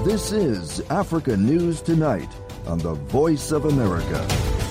This is Africa News Tonight on the Voice of America.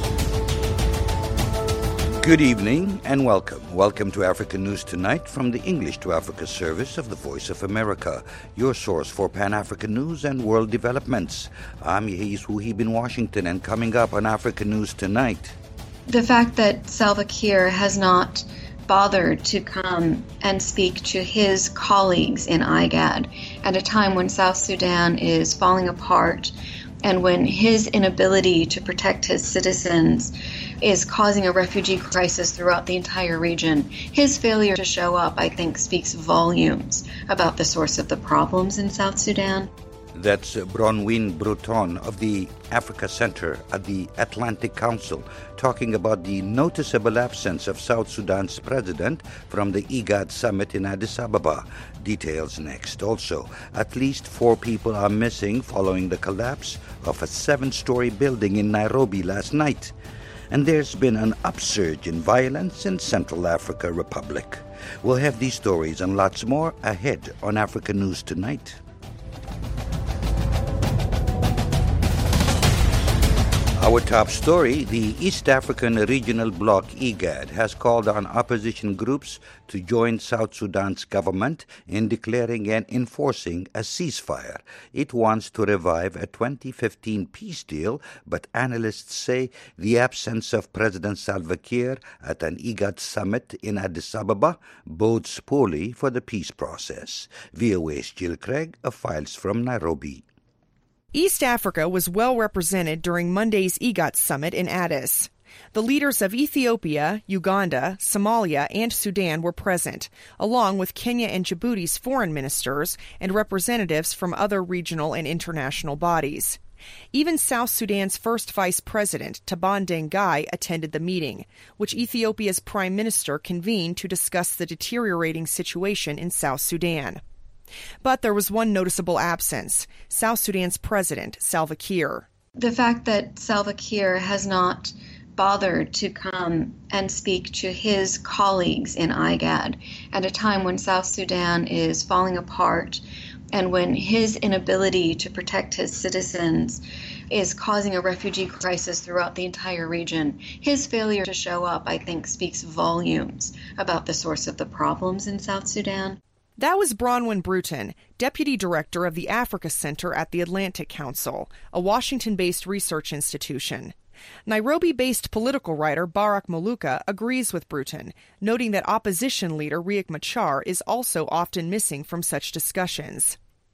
Good evening and welcome. Welcome to Africa News Tonight from the English to Africa service of the Voice of America, your source for Pan-African news and world developments. I'm Yehis Wuhib in Washington, and coming up on Africa News Tonight. The fact that Salva Kiir has not bothered to come and speak to his colleagues in IGAD at a time when South Sudan is falling apart and when his inability to protect his citizens is causing a refugee crisis throughout the entire region. His failure to show up, I think, speaks volumes about the source of the problems in South Sudan. That's Bronwyn Bruton of the Africa Center at the Atlantic Council talking about the noticeable absence of South Sudan's president from the IGAD summit in Addis Ababa. Details next. Also, at least 4 people are missing following the collapse of a 7-story building in Nairobi last night. And there's been an upsurge in violence in Central Africa Republic. We'll have these stories and lots more ahead on Africa News Tonight. Our top story, the East African Regional Bloc, IGAD, has called on opposition groups to join South Sudan's government in declaring and enforcing a ceasefire. It wants to revive a 2015 peace deal, but analysts say the absence of President Salva Kiir at an IGAD summit in Addis Ababa bodes poorly for the peace process. VOA's Jill Craig files from Nairobi. East Africa was well represented during Monday's IGAD summit in Addis. The leaders of Ethiopia, Uganda, Somalia, and Sudan were present, along with Kenya and Djibouti's foreign ministers and representatives from other regional and international bodies. Even South Sudan's first vice president, Taban Dengai, attended the meeting, which Ethiopia's prime minister convened to discuss the deteriorating situation in South Sudan. But there was one noticeable absence: South Sudan's president, Salva Kiir. The fact that Salva Kiir has not bothered to come and speak to his colleagues in IGAD at a time when South Sudan is falling apart and when his inability to protect his citizens is causing a refugee crisis throughout the entire region. His failure to show up, I think, speaks volumes about the source of the problems in South Sudan. That was Bronwyn Bruton, Deputy Director of the Africa Center at the Atlantic Council, a Washington-based research institution. Nairobi-based political writer Barak Moluka agrees with Bruton, noting that opposition leader Riek Machar is also often missing from such discussions.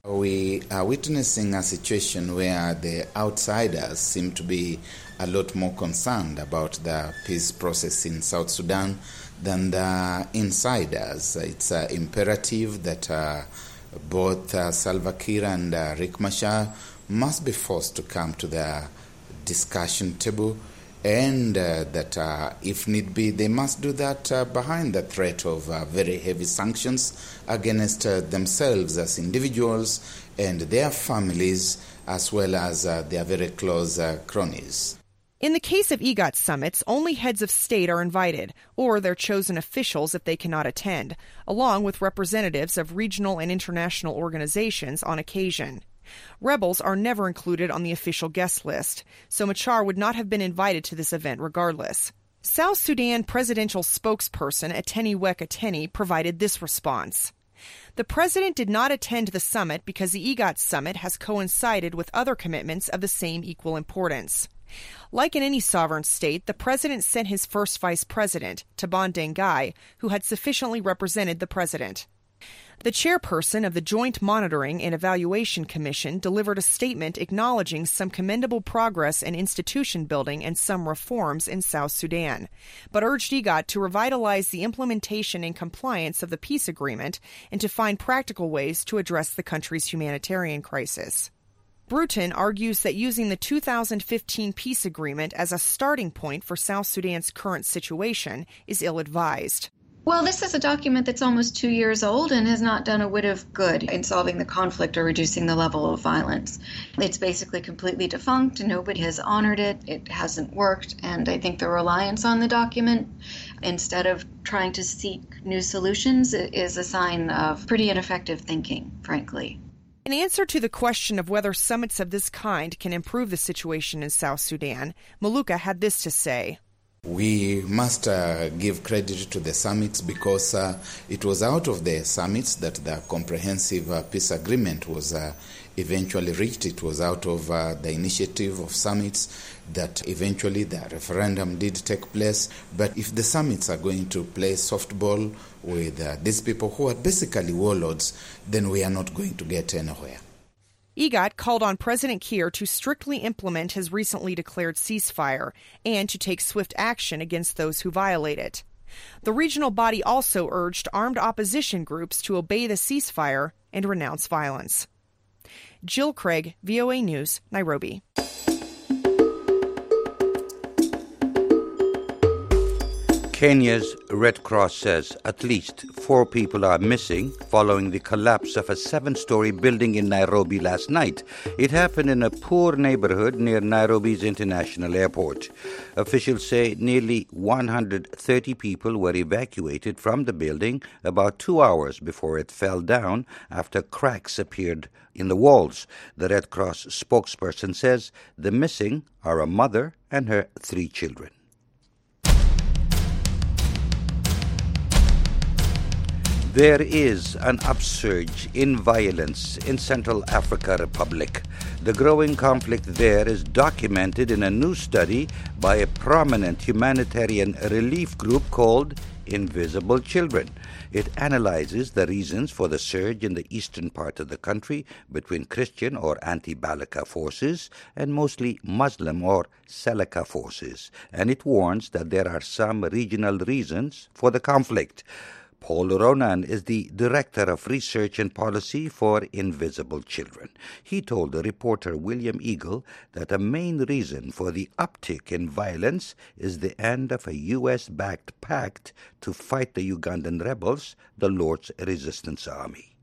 We are witnessing a situation where the outsiders seem to be a lot more concerned about the peace process in South Sudan than the insiders. It's imperative that both Salva Kiir and Riek Machar must be forced to come to the discussion table, and that if need be, they must do that behind the threat of very heavy sanctions against themselves as individuals and their families, as well as their very close cronies. In the case of IGAD summits, only heads of state are invited, or their chosen officials if they cannot attend, along with representatives of regional and international organizations on occasion. Rebels are never included on the official guest list, so Machar would not have been invited to this event regardless. South Sudan presidential spokesperson Ateni Wek Ateni provided this response. The president did not attend the summit because the IGAD summit has coincided with other commitments of the same equal importance. Like in any sovereign state, the president sent his first vice president, Taban Dengai, who had sufficiently represented the president. The chairperson of the Joint Monitoring and Evaluation Commission delivered a statement acknowledging some commendable progress in institution building and some reforms in South Sudan, but urged IGAD to revitalize the implementation and compliance of the peace agreement and to find practical ways to address the country's humanitarian crisis. Bruton argues that using the 2015 peace agreement as a starting point for South Sudan's current situation is ill-advised. Well, this is a document that's almost 2 years old and has not done a whit of good in solving the conflict or reducing the level of violence. It's basically completely defunct. Nobody has honored it. It hasn't worked. And I think the reliance on the document, instead of trying to seek new solutions, is a sign of pretty ineffective thinking, frankly. In answer to the question of whether summits of this kind can improve the situation in South Sudan, Maluka had this to say. We must give credit to the summits because it was out of the summits that the comprehensive peace agreement was eventually reached. It was out of the initiative of summits that eventually the referendum did take place. But if the summits are going to play softball with these people who are basically warlords, then we are not going to get anywhere. IGAD called on President Kiir to strictly implement his recently declared ceasefire and to take swift action against those who violate it. The regional body also urged armed opposition groups to obey the ceasefire and renounce violence. Jill Craig, VOA News, Nairobi. Kenya's Red Cross says at least 4 people are missing following the collapse of a 7-story building in Nairobi last night. It happened in a poor neighborhood near Nairobi's international airport. Officials say nearly 130 people were evacuated from the building about 2 hours before it fell down after cracks appeared in the walls. The Red Cross spokesperson says the missing are a mother and her 3 children. There is an upsurge in violence in Central African Republic. The growing conflict there is documented in a new study by a prominent humanitarian relief group called Invisible Children. It analyzes the reasons for the surge in the eastern part of the country between Christian or anti-Balaka forces and mostly Muslim or Seleka forces, and it warns that there are some regional reasons for the conflict. Paul Ronan is the Director of Research and Policy for Invisible Children. He told the reporter William Eagle that a main reason for the uptick in violence is the end of a U.S.-backed pact to fight the Ugandan rebels, the Lord's Resistance Army.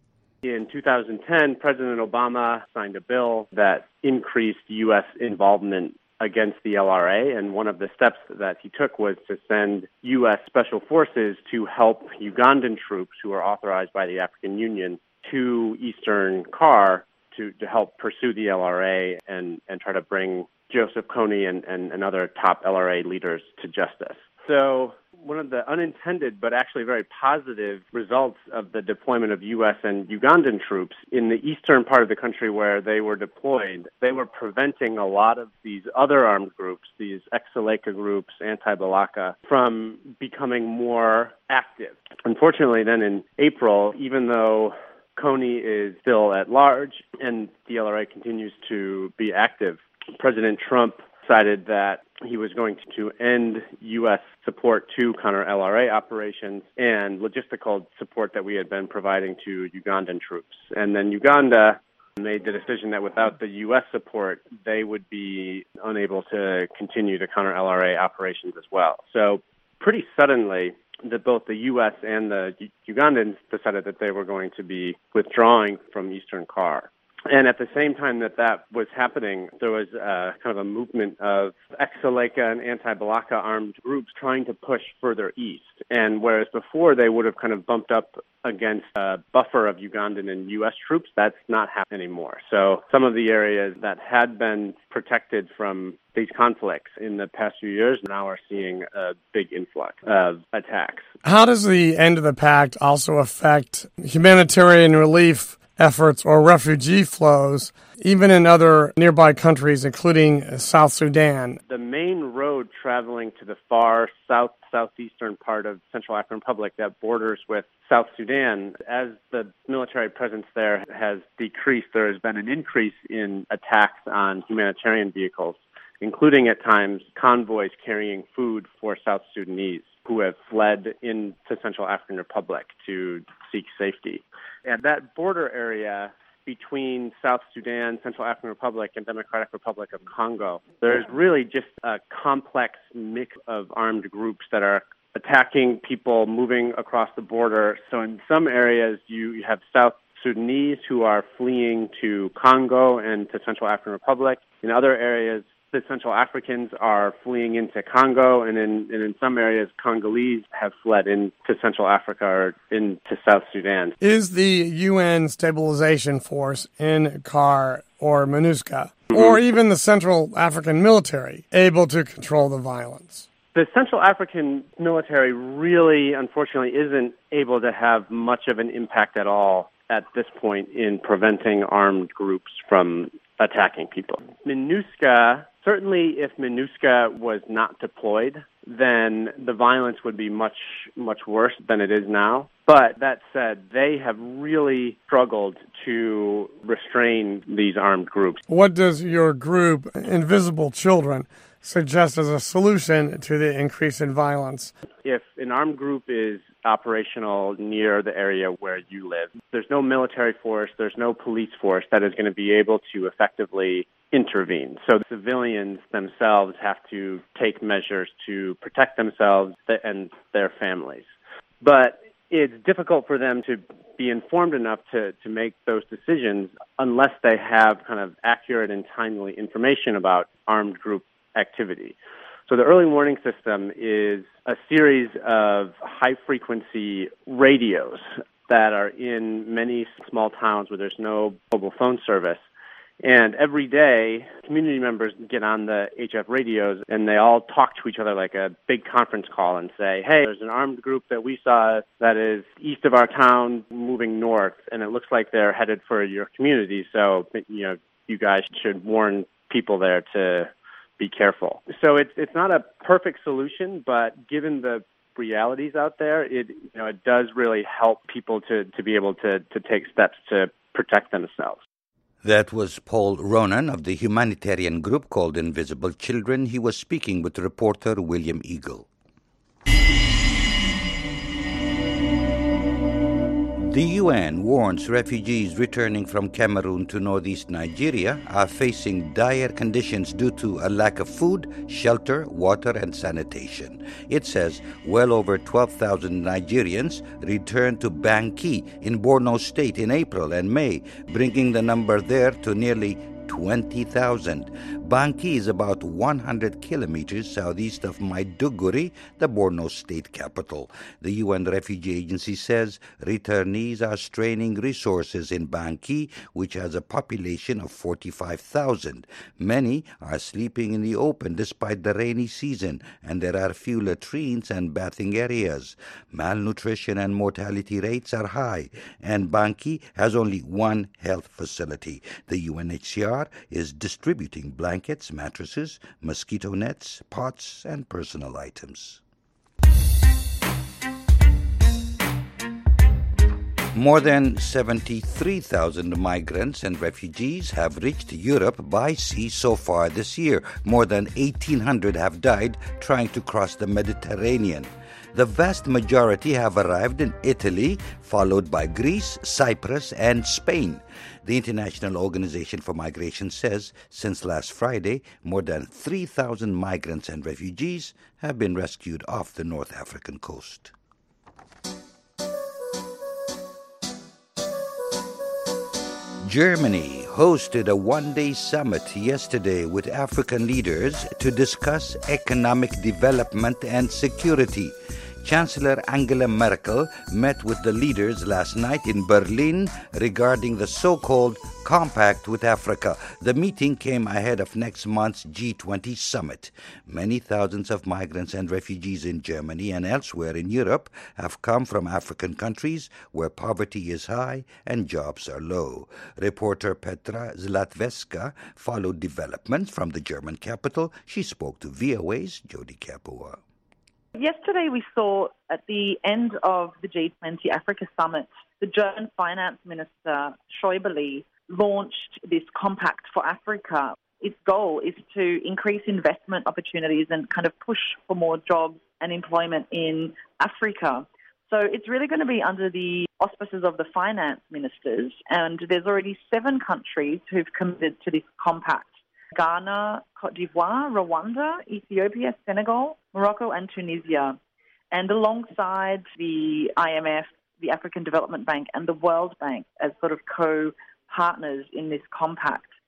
In 2010, President Obama signed a bill that increased U.S. involvement against the LRA, and one of the steps that he took was to send U.S. Special Forces to help Ugandan troops who are authorized by the African Union to Eastern CAR to help pursue the LRA and try to bring Joseph Kony and other top LRA leaders to justice. So one of the unintended but actually very positive results of the deployment of U.S. and Ugandan troops in the eastern part of the country where they were deployed, they were preventing a lot of these other armed groups, these ex-Seleka groups, anti-Balaka, from becoming more active. Unfortunately, then in April, even though Kony is still at large and the LRA continues to be active, President Trump decided that he was going to end U.S. support to counter-LRA operations and logistical support that we had been providing to Ugandan troops. And then Uganda made the decision that without the U.S. support, they would be unable to continue the counter-LRA operations as well. So pretty suddenly, both the U.S. and the Ugandans decided that they were going to be withdrawing from Eastern CAR. And at the same time that was happening, there was kind of a movement of ex-Seleka and anti-Balaka armed groups trying to push further east. And whereas before they would have kind of bumped up against a buffer of Ugandan and U.S. troops, that's not happening anymore. So some of the areas that had been protected from these conflicts in the past few years now are seeing a big influx of attacks. How does the end of the pact also affect humanitarian relief efforts or refugee flows, even in other nearby countries, including South Sudan? The main road traveling to the far southeastern part of Central African Republic that borders with South Sudan, as the military presence there has decreased, there has been an increase in attacks on humanitarian vehicles, including at times convoys carrying food for South Sudanese who have fled into Central African Republic to seek safety. And that border area between South Sudan, Central African Republic, and Democratic Republic of Congo, there's really just a complex mix of armed groups that are attacking people moving across the border. So in some areas, you have South Sudanese who are fleeing to Congo and to Central African Republic. In other areas, The Central Africans are fleeing into Congo, and in some areas, Congolese have fled into Central Africa or into South Sudan. Is the UN Stabilization Force in CAR or MINUSCA, or even the Central African military, able to control the violence? The Central African military really, unfortunately, isn't able to have much of an impact at all at this point in preventing armed groups from attacking people. MINUSCA, certainly if MINUSCA was not deployed, then the violence would be much, much worse than it is now. But that said, they have really struggled to restrain these armed groups. What does your group, Invisible Children, suggest as a solution to the increase in violence? If an armed group is operational near the area where you live, there's no military force, there's no police force that is going to be able to effectively intervene. So the civilians themselves have to take measures to protect themselves and their families. But it's difficult for them to be informed enough to make those decisions unless they have kind of accurate and timely information about armed group activity. So the early warning system is a series of high-frequency radios that are in many small towns where there's no mobile phone service. And every day, community members get on the HF radios and they all talk to each other like a big conference call and say, hey, there's an armed group that we saw that is east of our town moving north, and it looks like they're headed for your community. So, you guys should warn people there to be careful. So it's not a perfect solution, but given the realities out there, it does really help people to be able to take steps to protect themselves. That was Paul Ronan of the humanitarian group called Invisible Children. He was speaking with reporter William Eagle. The UN warns refugees returning from Cameroon to northeast Nigeria are facing dire conditions due to a lack of food, shelter, water, and sanitation. It says well over 12,000 Nigerians returned to Banki in Borno State in April and May, bringing the number there to nearly 20,000. Banki is about 100 kilometers southeast of Maiduguri, the Borno state capital. The UN Refugee Agency says returnees are straining resources in Banki, which has a population of 45,000. Many are sleeping in the open despite the rainy season, and there are few latrines and bathing areas. Malnutrition and mortality rates are high, and Banki has only one health facility. The UNHCR is distributing blankets, mattresses, mosquito nets, pots, and personal items. More than 73,000 migrants and refugees have reached Europe by sea so far this year. More than 1,800 have died trying to cross the Mediterranean. The vast majority have arrived in Italy, followed by Greece, Cyprus, and Spain. The International Organization for Migration says since last Friday, more than 3,000 migrants and refugees have been rescued off the North African coast. Germany hosted a one-day summit yesterday with African leaders to discuss economic development and security. Chancellor Angela Merkel met with the leaders last night in Berlin regarding the so-called Compact with Africa. The meeting came ahead of next month's G20 summit. Many thousands of migrants and refugees in Germany and elsewhere in Europe have come from African countries where poverty is high and jobs are low. Reporter Petra Zlatveska followed developments from the German capital. She spoke to VOA's Jody Capua. Yesterday we saw at the end of the G20 Africa Summit, the German Finance Minister Schäuble launched this Compact for Africa. Its goal is to increase investment opportunities and kind of push for more jobs and employment in Africa. So it's really going to be under the auspices of the finance ministers, and there's already 7 countries who've committed to this compact. Ghana, Cote d'Ivoire, Rwanda, Ethiopia, Senegal, Morocco and Tunisia. And alongside the IMF, the African Development Bank and the World Bank as sort of co-partners in this compact.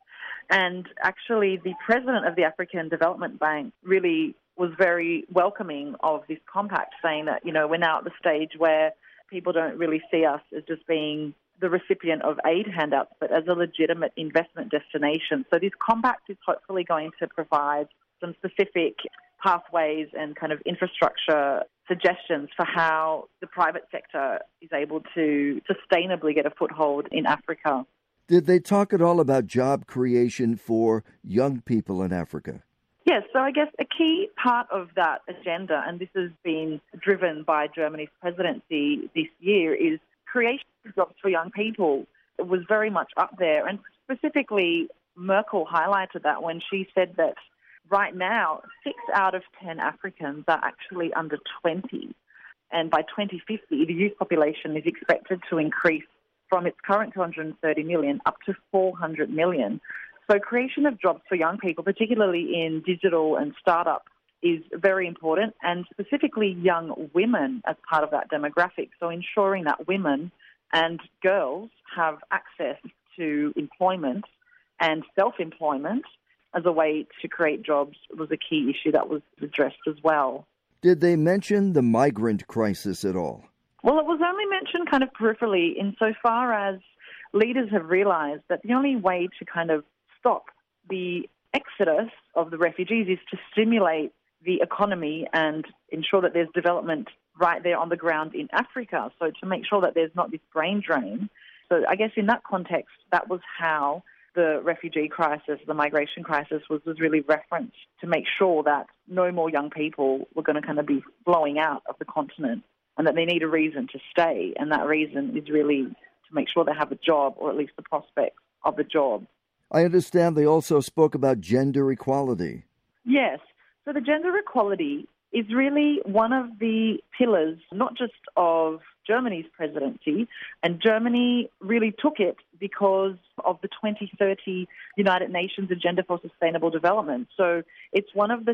And actually, the president of the African Development Bank really was very welcoming of this compact, saying that, we're now at the stage where people don't really see us as just being the recipient of aid handouts, but as a legitimate investment destination. So this compact is hopefully going to provide some specific pathways and kind of infrastructure suggestions for how the private sector is able to sustainably get a foothold in Africa. Did they talk at all about job creation for young people in Africa? Yes, so I guess a key part of that agenda, and this has been driven by Germany's presidency this year, is creation of jobs for young people. It was very much up there, and specifically Merkel highlighted that when she said that right now 6 out of 10 Africans are actually under 20, and by 2050 the youth population is expected to increase from its current 230 million up to 400 million. So creation of jobs for young people, particularly in digital and startup, is very important, and specifically young women as part of that demographic. So ensuring that women and girls have access to employment and self-employment as a way to create jobs was a key issue that was addressed as well. Did they mention the migrant crisis at all? Well, it was only mentioned kind of peripherally insofar as leaders have realised that the only way to kind of stop the exodus of the refugees is to stimulate the economy and ensure that there's development right there on the ground in Africa, so to make sure that there's not this brain drain. So I guess in that context, that was how the refugee crisis, the migration crisis was really referenced, to make sure that no more young people were going to kind of be blowing out of the continent, and that they need a reason to stay, and that reason is really to make sure they have a job, or at least the prospect of a job. I understand they also spoke about gender equality. Yes. So the gender equality is really one of the pillars, not just of Germany's presidency, and Germany really took it because of the 2030 United Nations Agenda for Sustainable Development. So it's one of the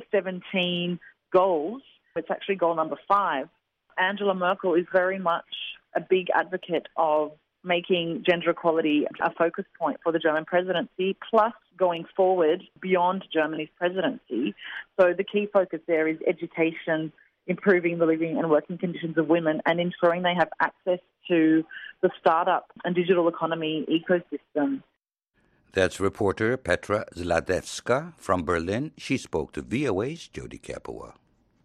17 goals. It's actually goal number 5. Angela Merkel is very much a big advocate of making gender equality a focus point for the German presidency, plus going forward beyond Germany's presidency. So the key focus there is education, improving the living and working conditions of women, and ensuring they have access to the startup and digital economy ecosystem. That's reporter Petra Zladewska from Berlin. She spoke to VOA's Jody Kapua.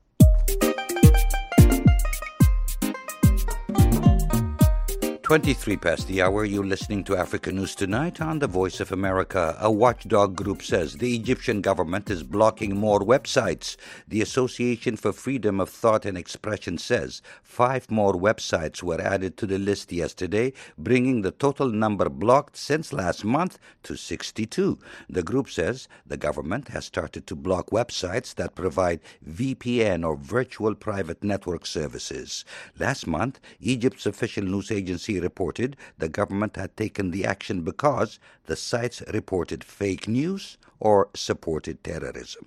23 past the hour, you're listening to Africa News Tonight on the Voice of America. A watchdog group says the Egyptian government is blocking more websites. The Association for Freedom of Thought and Expression says 5 more websites were added to the list yesterday, bringing the total number blocked since last month to 62. The group says the government has started to block websites that provide VPN or virtual private network services. Last month, Egypt's official news agency reported the government had taken the action because the sites reported fake news or supported terrorism.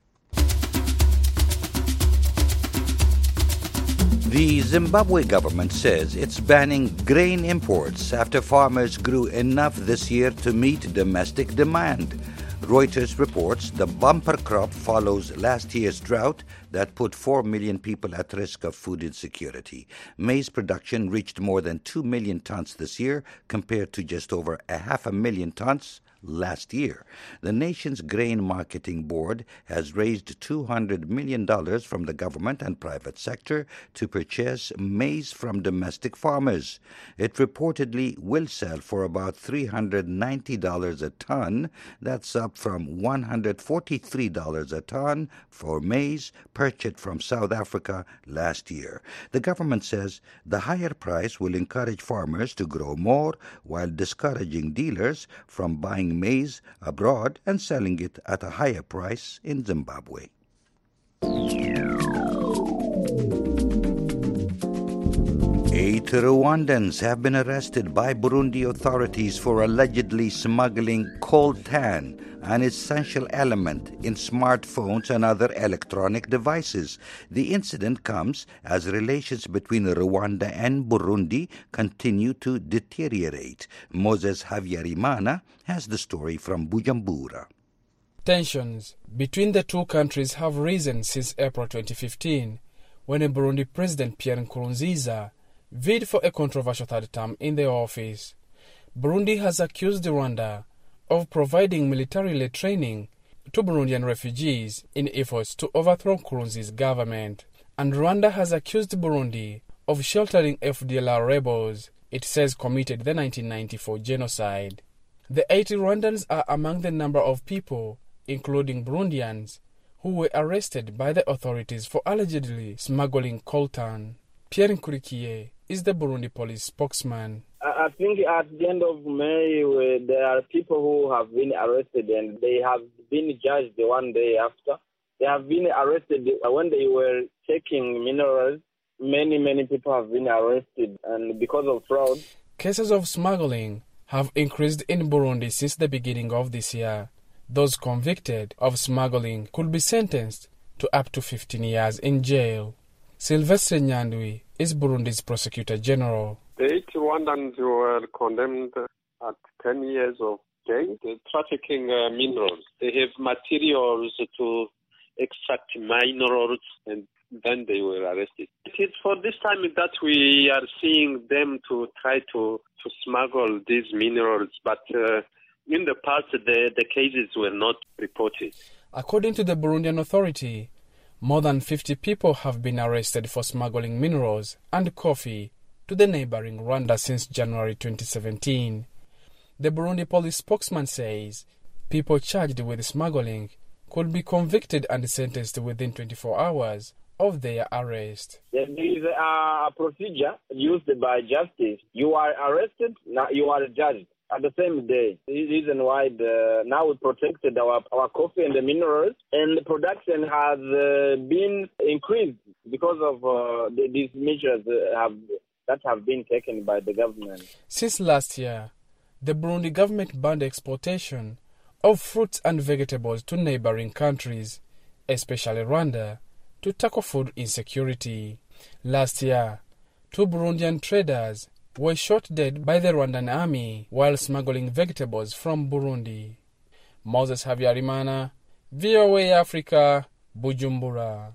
The Zimbabwe government says it's banning grain imports after farmers grew enough this year to meet domestic demand. Reuters reports the bumper crop follows last year's drought that put 4 million people at risk of food insecurity. Maize production reached more than 2 million tons this year, compared to just over 500,000 tons last year. The nation's grain marketing board has raised $200 million from the government and private sector to purchase maize from domestic farmers. It reportedly will sell for about $390 a ton. That's up from $143 a ton for maize purchased from South Africa last year. The government says the higher price will encourage farmers to grow more while discouraging dealers from buying maize abroad and selling it at a higher price in Zimbabwe. 8 Rwandans have been arrested by Burundi authorities for allegedly smuggling coltan, an essential element in smartphones and other electronic devices. The incident comes as relations between Rwanda and Burundi continue to deteriorate. Moses Habyarimana has the story from Bujumbura. Tensions between the two countries have risen since April 2015, when a Burundi President Pierre Nkurunziza vied for a controversial third term in the office. Burundi has accused Rwanda of providing military training to Burundian refugees in efforts to overthrow Nkurunziza's government. And Rwanda has accused Burundi of sheltering FDLR rebels it says committed the 1994 genocide. The 80 Rwandans are among the number of people, including Burundians, who were arrested by the authorities for allegedly smuggling coltan. Pierre Nkurikiye is the Burundi police spokesman. I think at the end of May, there are people who have been arrested and they have been judged one day after. They have been arrested when they were checking minerals. Many people have been arrested, and because of fraud. Cases of smuggling have increased in Burundi since the beginning of this year. Those convicted of smuggling could be sentenced to up to 15 years in jail. Sylvestre Nyandwi is Burundi's Prosecutor General. The 8 Rwandans were condemned at 10 years of jail. They're trafficking minerals. They have materials to extract minerals, and then they were arrested. It is for this time that we are seeing them to try to smuggle these minerals, but in the past the cases were not reported. According to the Burundian Authority, more than 50 people have been arrested for smuggling minerals and coffee to the neighboring Rwanda since January 2017. The Burundi police spokesman says people charged with smuggling could be convicted and sentenced within 24 hours of their arrest. There is a procedure used by justice. You are arrested, now you are judged at the same day. This is the reason why now we protected our coffee and the minerals, and the production has been increased because of these measures that have been taken by the government. Since last year, the Burundi government banned exportation of fruits and vegetables to neighboring countries, especially Rwanda, to tackle food insecurity. Last year, 2 Burundian traders were shot dead by the Rwandan army while smuggling vegetables from Burundi. Moses Habyarimana, VOA Africa, Bujumbura.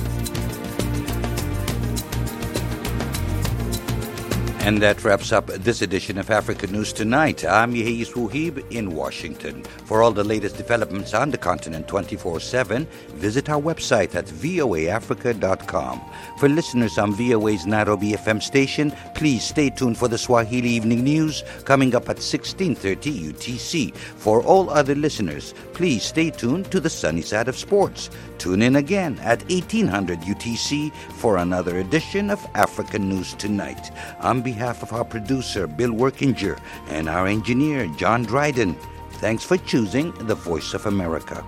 And that wraps up this edition of Africa News Tonight. I'm Yehis Wuhib in Washington. For all the latest developments on the continent 24/7, visit our website at voaafrica.com. For listeners on VOA's Nairobi FM station, please stay tuned for the Swahili Evening News coming up at 16:30 UTC. For all other listeners, please stay tuned to the sunny side of sports. Tune in again at 1800 UTC for another edition of Africa News Tonight. On behalf of our producer, Bill Workinger, and our engineer, John Dryden, thanks for choosing the Voice of America.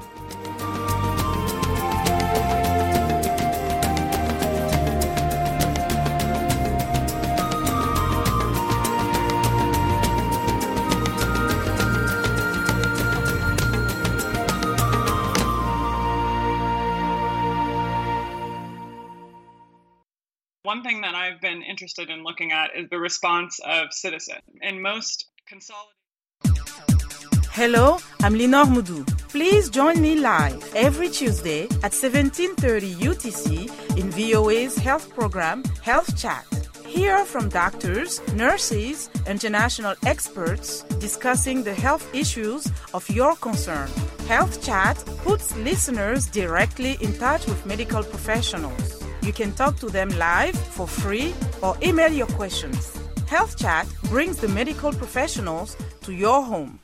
One thing that I've been interested in looking at is the response of citizens. In most consolidated... Hello, I'm Linor Moudou. Please join me live every Tuesday at 17:30 UTC in VOA's health program, Health Chat. Hear from doctors, nurses, international experts discussing the health issues of your concern. Health Chat puts listeners directly in touch with medical professionals. You can talk to them live for free or email your questions. Health Chat brings the medical professionals to your home.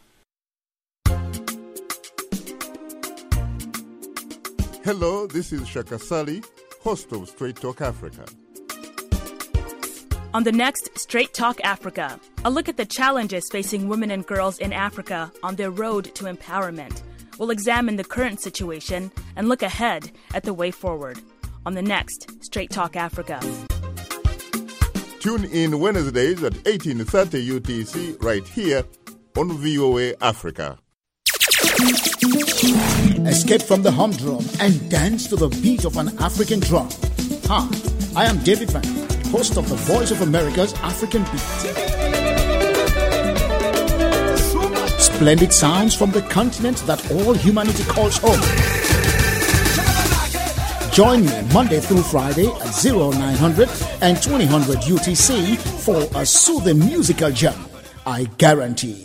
Hello, this is Shaka Sali, host of Straight Talk Africa. On the next Straight Talk Africa, a look at the challenges facing women and girls in Africa on their road to empowerment. We'll examine the current situation and look ahead at the way forward. On the next Straight Talk Africa. Tune in Wednesdays at 18:30 UTC right here on VOA Africa. Escape from the humdrum and dance to the beat of an African drum. Hi, I am David Van, host of the Voice of America's African Beat. Splendid sounds from the continent that all humanity calls home. Join me Monday through Friday at 0900 and 2000 UTC for a soothing musical jam. I guarantee